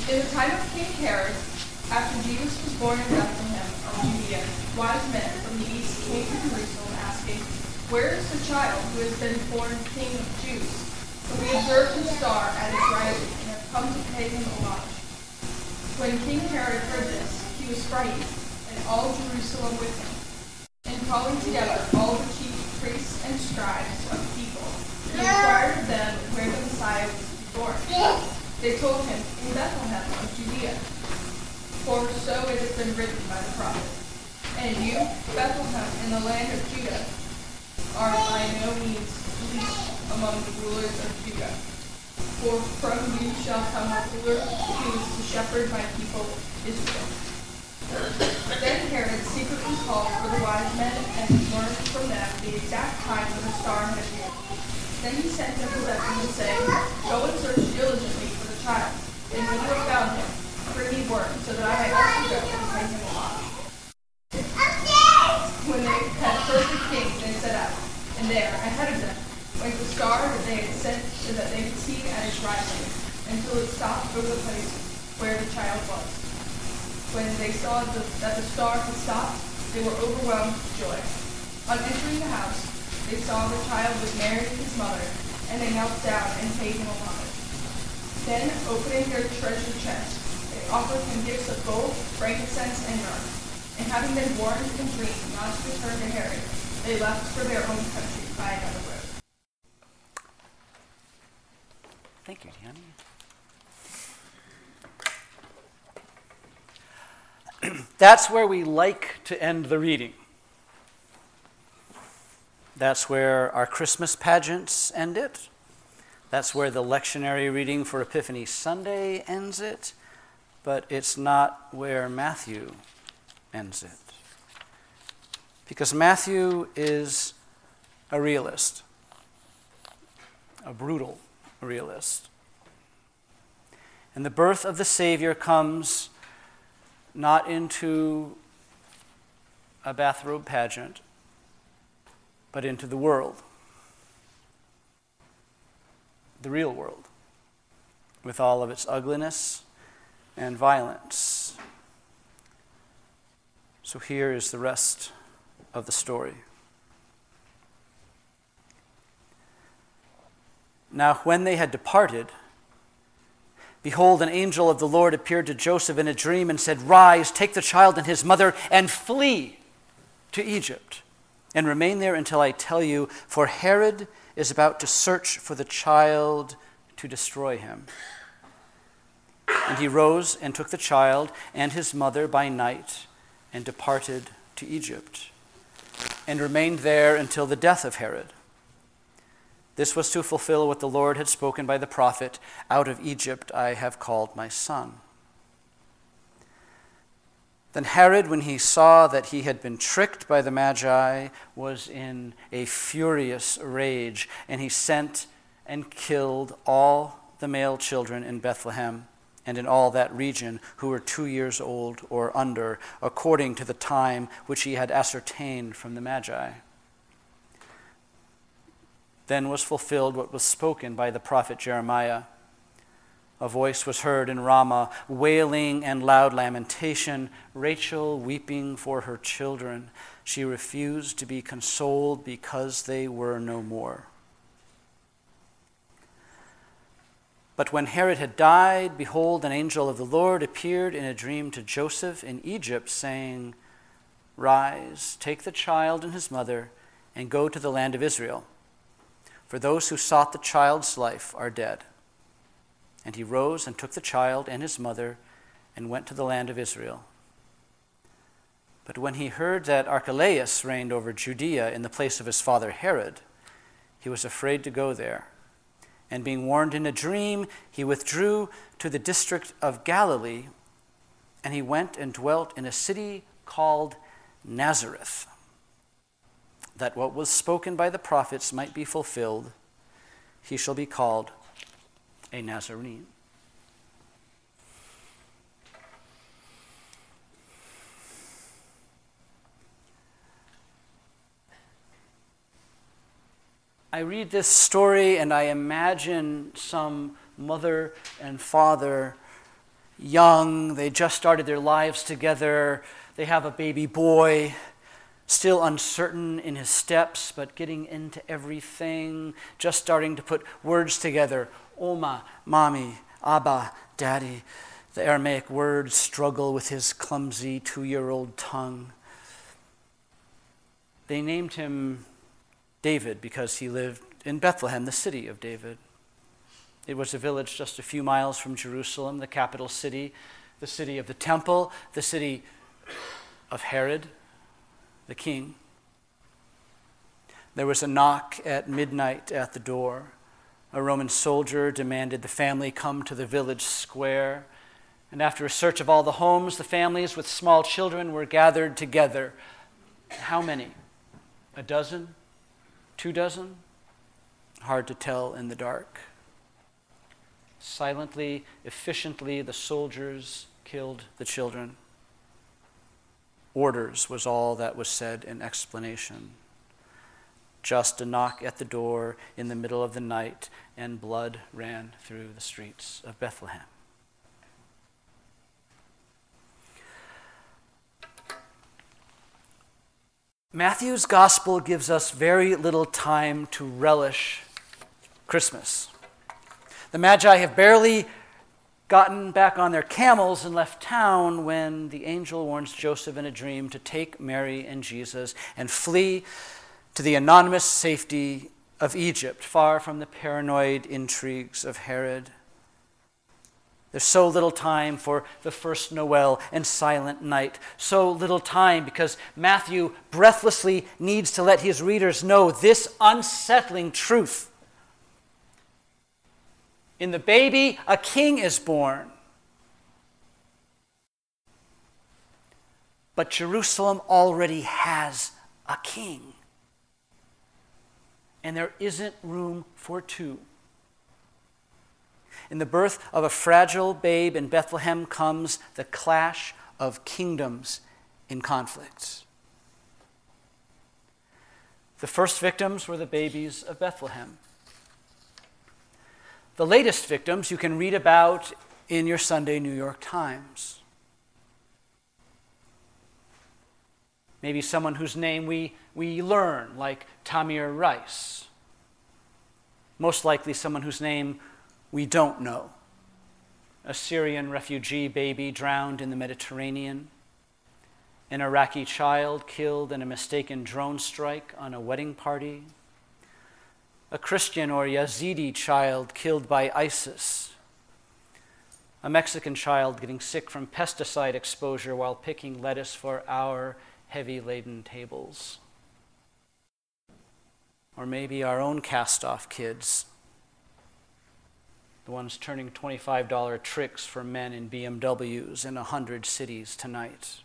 In the time of King Herod, after Jesus was born in Bethlehem of Judea, wise men from the east came to Jerusalem asking, "Where is the child who has been born King of the Jews? For we observed his star at its rising and have come to pay him homage." When King Herod heard this, he was frightened, and all Jerusalem with him. And calling together all the chief priests and scribes of the people, he inquired of them where the Messiah was to be born. They told him, "In Bethlehem of Judea, for so it has been written by the prophet. And you, Bethlehem, in the land of Judah, are by no means least among the rulers of Judah. For from you shall come a ruler who is to shepherd my people Israel." Then Herod secretly called for the wise men and learned from them the exact time when the star had appeared. Then he sent them to Bethlehem, saying, "Go and search diligently for the child, and when you have found him, bring me word, so that I may also go and pay him homage." When they had heard the king, they set out, and there, ahead of them, went the star that they had sent so that they could see at its rising, until it stopped over the place where the child was. When they saw that the star had stopped, they were overwhelmed with joy. On entering the house, they saw the child with Mary his mother, and they knelt down and paid him homage. Then, opening their treasure chest, they offered him gifts of gold, frankincense, and myrrh. And having been warned in dream not to return to Herod, they left for their own country by another road. Thank you, Deanne. That's where we like to end the reading. That's where our Christmas pageants end it. That's where the lectionary reading for Epiphany Sunday ends it. But it's not where Matthew ends it. Because Matthew is a realist, a brutal realist. And the birth of the Savior comes not into a bathrobe pageant, but into the world, the real world, with all of its ugliness and violence. So here is the rest of the story. Now, when they had departed, behold, an angel of the Lord appeared to Joseph in a dream and said, "Rise, take the child and his mother, and flee to Egypt, and remain there until I tell you, for Herod is about to search for the child to destroy him." And he rose and took the child and his mother by night and departed to Egypt, and remained there until the death of Herod. This was to fulfill what the Lord had spoken by the prophet, "Out of Egypt I have called my son." Then Herod, when he saw that he had been tricked by the Magi, was in a furious rage, and he sent and killed all the male children in Bethlehem and in all that region who were 2 years old or under, according to the time which he had ascertained from the Magi. Then was fulfilled what was spoken by the prophet Jeremiah. A voice was heard in Ramah, wailing and loud lamentation, Rachel weeping for her children. She refused to be consoled because they were no more. But when Herod had died, behold, an angel of the Lord appeared in a dream to Joseph in Egypt, saying, "Rise, take the child and his mother, and go to the land of Israel. For those who sought the child's life are dead." And he rose and took the child and his mother and went to the land of Israel. But when he heard that Archelaus reigned over Judea in the place of his father Herod, he was afraid to go there. And being warned in a dream, he withdrew to the district of Galilee, and he went and dwelt in a city called Nazareth, that what was spoken by the prophets might be fulfilled, "He shall be called a Nazarene." I read this story and I imagine some mother and father young. They just started their lives together. They have a baby boy, still uncertain in his steps, but getting into everything, just starting to put words together. Oma, mommy, Abba, daddy. The Aramaic words struggle with his clumsy 2-year-old tongue. They named him David because he lived in Bethlehem, the city of David. It was a village just a few miles from Jerusalem, the capital city, the city of the temple, the city of Herod, the king. There was a knock at midnight at the door. A Roman soldier demanded the family come to the village square. And after a search of all the homes, the families with small children were gathered together. How many? 12? 24? Hard to tell in the dark. Silently, efficiently, the soldiers killed the children. Orders was all that was said in explanation. Just a knock at the door in the middle of the night, and blood ran through the streets of Bethlehem. Matthew's gospel gives us very little time to relish Christmas. The Magi have barely gotten back on their camels and left town when the angel warns Joseph in a dream to take Mary and Jesus and flee to the anonymous safety of Egypt, far from the paranoid intrigues of Herod. There's so little time for the first Noel and Silent Night. So little time because Matthew breathlessly needs to let his readers know this unsettling truth. In the baby, a king is born. But Jerusalem already has a king. And there isn't room for two. In the birth of a fragile babe in Bethlehem comes the clash of kingdoms in conflict. The first victims were the babies of Bethlehem. The latest victims you can read about in your Sunday New York Times. Maybe someone whose name we learn, like Tamir Rice. Most likely someone whose name we don't know. A Syrian refugee baby drowned in the Mediterranean. An Iraqi child killed in a mistaken drone strike on a wedding party. A Christian or Yazidi child killed by ISIS. A Mexican child getting sick from pesticide exposure while picking lettuce for our heavy-laden tables. Or maybe our own cast-off kids, the ones turning $25 tricks for men in BMWs in 100 cities tonight.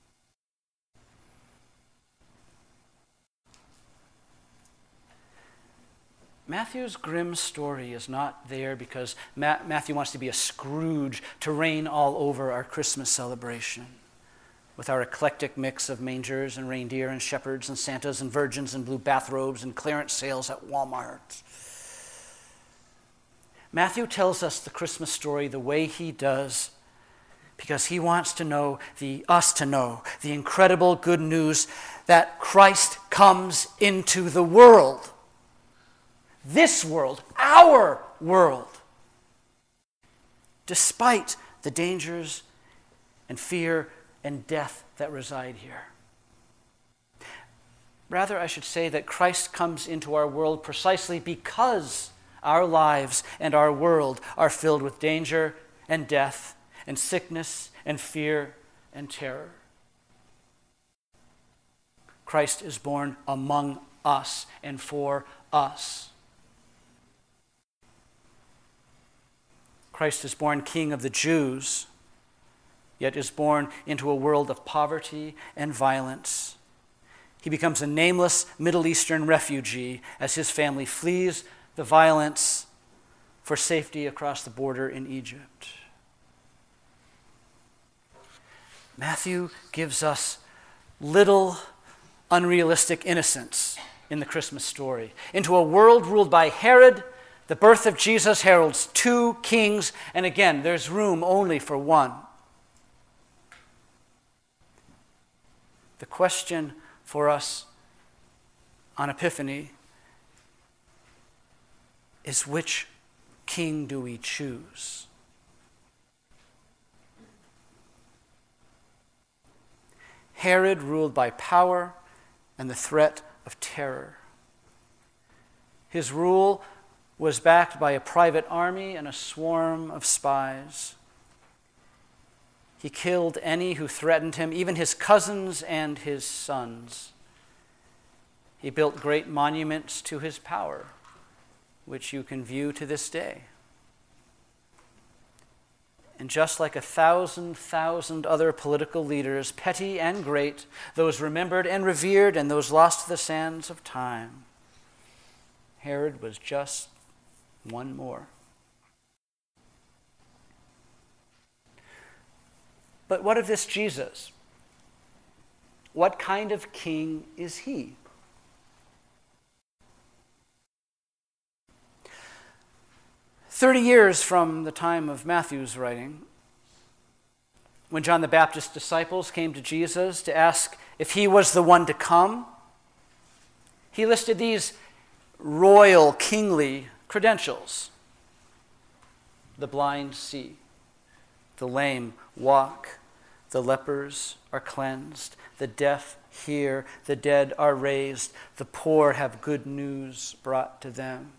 Matthew's grim story is not there because Matthew wants to be a Scrooge to reign all over our Christmas celebration, with our eclectic mix of mangers and reindeer and shepherds and Santas and virgins and blue bathrobes and clearance sales at Walmart. Matthew tells us the Christmas story the way he does because he wants us to know the incredible good news that Christ comes into the world. This world, our world, despite the dangers and fear and death that reside here. Rather, I should say that Christ comes into our world precisely because our lives and our world are filled with danger and death and sickness and fear and terror. Christ is born among us and for us. Christ is born King of the Jews, yet is born into a world of poverty and violence. He becomes a nameless Middle Eastern refugee as his family flees the violence for safety across the border in Egypt. Matthew gives us little unrealistic innocence in the Christmas story. Into a world ruled by Herod, The birth of Jesus heralds two kings, and again, there's room only for one. The question for us on Epiphany is, which king do we choose? Herod ruled by power and the threat of terror. His rule was backed by a private army and a swarm of spies. He killed any who threatened him, even his cousins and his sons. He built great monuments to his power, which you can view to this day. And just like 1,000 other political leaders, petty and great, those remembered and revered and those lost to the sands of time, Herod was just one more. But what of this Jesus? What kind of king is he? "30 years from the time of Matthew's writing, when John the Baptist's disciples came to Jesus to ask if he was the one to come, he listed these royal, kingly credentials. The blind see, the lame walk, the lepers are cleansed, the deaf hear, the dead are raised, the poor have good news brought to them."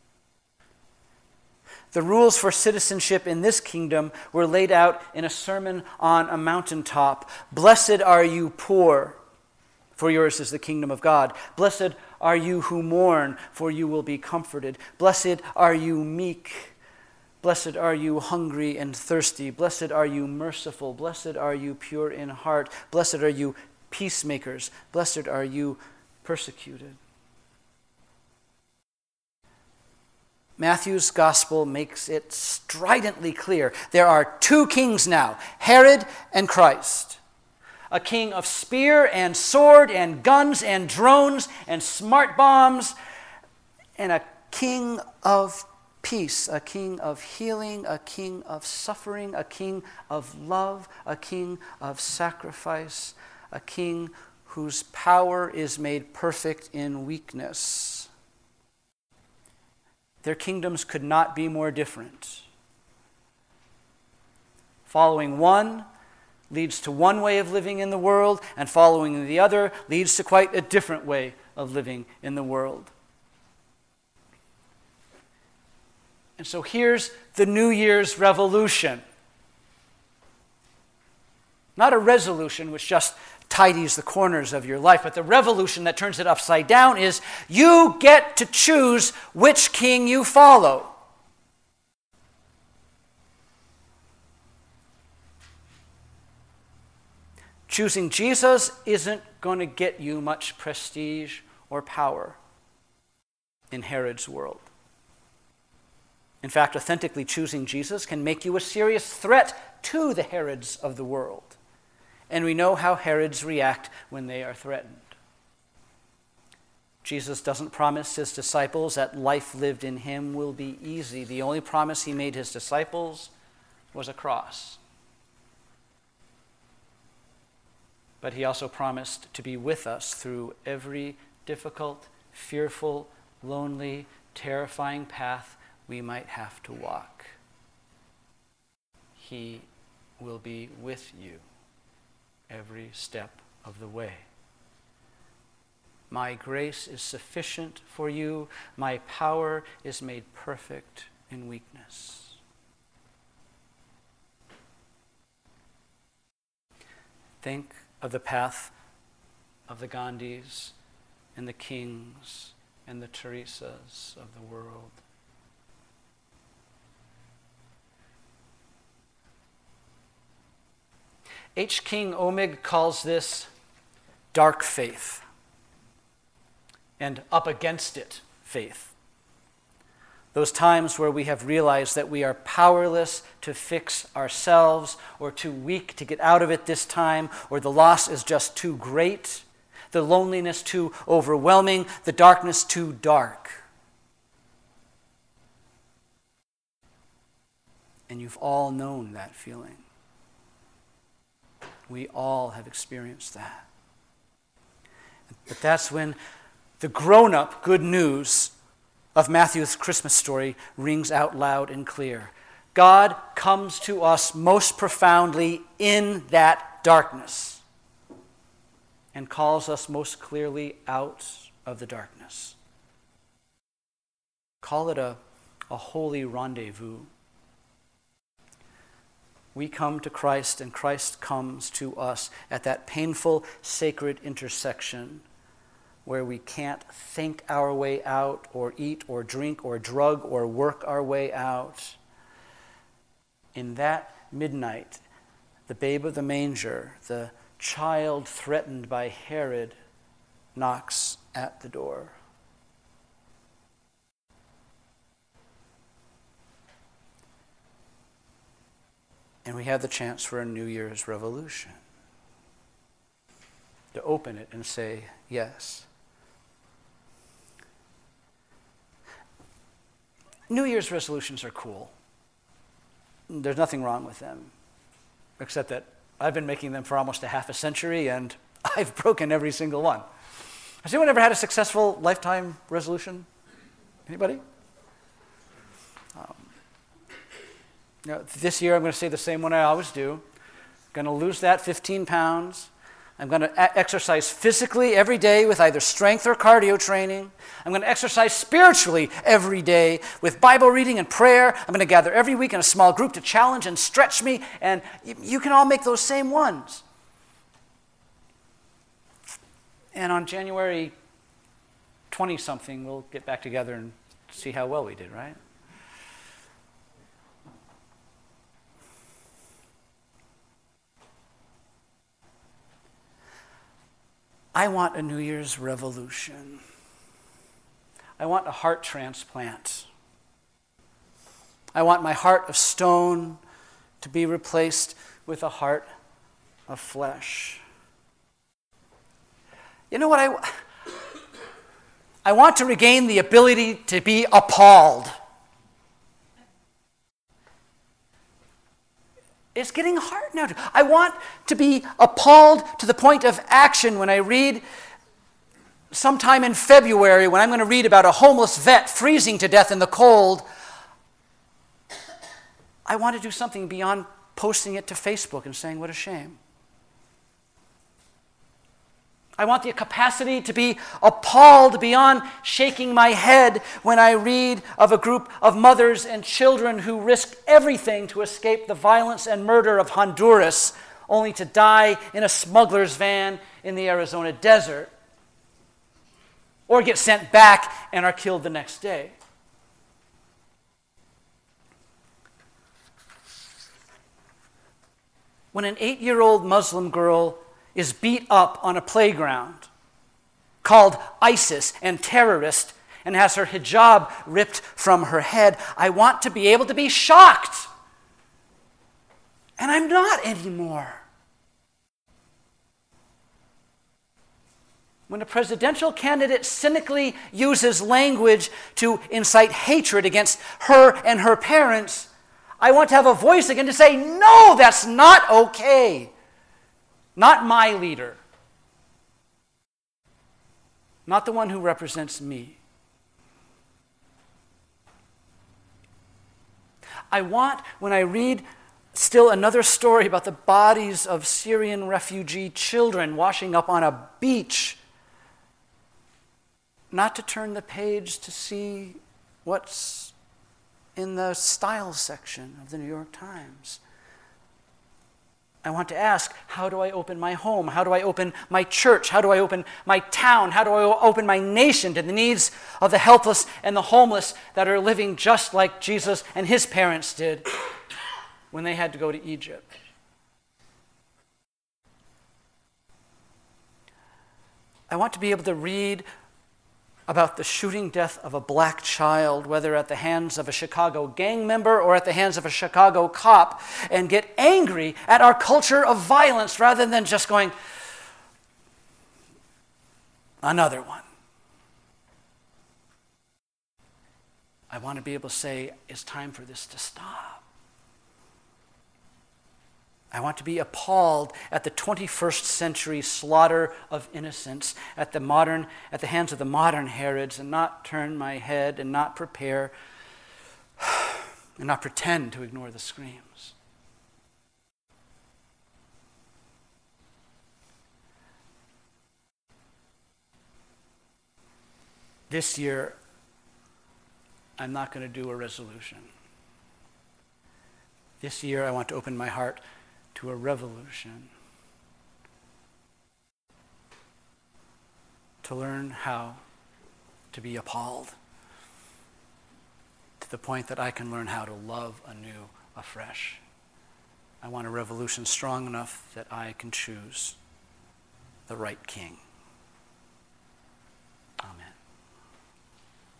The rules for citizenship in this kingdom were laid out in a sermon on a mountaintop. "Blessed are you poor, for yours is the kingdom of God. Blessed are you who mourn, for you will be comforted. Blessed are you meek. Blessed are you hungry and thirsty. Blessed are you merciful. Blessed are you pure in heart. Blessed are you peacemakers. Blessed are you persecuted." Matthew's gospel makes it stridently clear. There are two kings now, Herod and Christ. A king of spear and sword and guns and drones and smart bombs, and a king of peace, a king of healing, a king of suffering, a king of love, a king of sacrifice, a king whose power is made perfect in weakness. Their kingdoms could not be more different. Following one leads to one way of living in the world, and following the other leads to quite a different way of living in the world. And so here's the New Year's revolution. Not a resolution which just tidies the corners of your life, but the revolution that turns it upside down is you get to choose which king you follow. Choosing Jesus isn't going to get you much prestige or power in Herod's world. In fact, authentically choosing Jesus can make you a serious threat to the Herods of the world. And we know how Herods react when they are threatened. Jesus doesn't promise his disciples that life lived in him will be easy. The only promise he made his disciples was a cross. But he also promised to be with us through every difficult, fearful, lonely, terrifying path we might have to walk. He will be with you every step of the way. My grace is sufficient for you. My power is made perfect in weakness. Think of the path of the Gandhis and the kings and the Teresas of the world. H. King Omig calls this dark faith and up against it faith. Those times where we have realized that we are powerless to fix ourselves, or too weak to get out of it this time, or the loss is just too great, the loneliness too overwhelming, the darkness too dark. And you've all known that feeling. We all have experienced that. But that's when the grown-up good news of Matthew's Christmas story rings out loud and clear. God comes to us most profoundly in that darkness and calls us most clearly out of the darkness. Call it a holy rendezvous. We come to Christ, and Christ comes to us at that painful, sacred intersection where we can't think our way out or eat or drink or drug or work our way out. In that midnight, the babe of the manger, the child threatened by Herod, knocks at the door. And we have the chance for a New Year's revolution. To open it and say, yes. New Year's resolutions are cool. There's nothing wrong with them, except that I've been making them for almost a half a century, and I've broken every single one. Has anyone ever had a successful lifetime resolution? Anybody? This year I'm going to say the same one I always do. I'm going to lose that 15 pounds. I'm going to exercise physically every day with either strength or cardio training. I'm going to exercise spiritually every day with Bible reading and prayer. I'm going to gather every week in a small group to challenge and stretch me. And you can all make those same ones. And on January 20-something, we'll get back together and see how well we did, right? I want a New Year's revolution. I want a heart transplant. I want my heart of stone to be replaced with a heart of flesh. You know what I want to regain the ability to be appalled. It's getting hard now. I want to be appalled to the point of action when I read sometime in February, when I'm going to read about a homeless vet freezing to death in the cold. I want to do something beyond posting it to Facebook and saying, what a shame. I want the capacity to be appalled beyond shaking my head when I read of a group of mothers and children who risked everything to escape the violence and murder of Honduras, only to die in a smuggler's van in the Arizona desert, or get sent back and are killed the next day. When an 8-year-old Muslim girl is beat up on a playground, called ISIS and terrorist, and has her hijab ripped from her head, I want to be able to be shocked. And I'm not anymore. When a presidential candidate cynically uses language to incite hatred against her and her parents, I want to have a voice again to say, no, that's not okay. Not my leader. Not the one who represents me. I want, when I read still another story about the bodies of Syrian refugee children washing up on a beach, not to turn the page to see what's in the style section of the New York Times. I want to ask, how do I open my home? How do I open my church? How do I open my town? How do I open my nation to the needs of the helpless and the homeless that are living just like Jesus and his parents did when they had to go to Egypt? I want to be able to read about the shooting death of a black child, whether at the hands of a Chicago gang member or at the hands of a Chicago cop, and get angry at our culture of violence rather than just going, another one. I want to be able to say, it's time for this to stop. I want to be appalled at the 21st century slaughter of innocents at the hands of the modern Herods, and not turn my head and not prepare and not pretend to ignore the screams. This year, I'm not going to do a resolution. This year, I want to open my heart to a revolution. To learn how to be appalled, to the point that I can learn how to love anew, afresh. I want a revolution strong enough that I can choose the right king.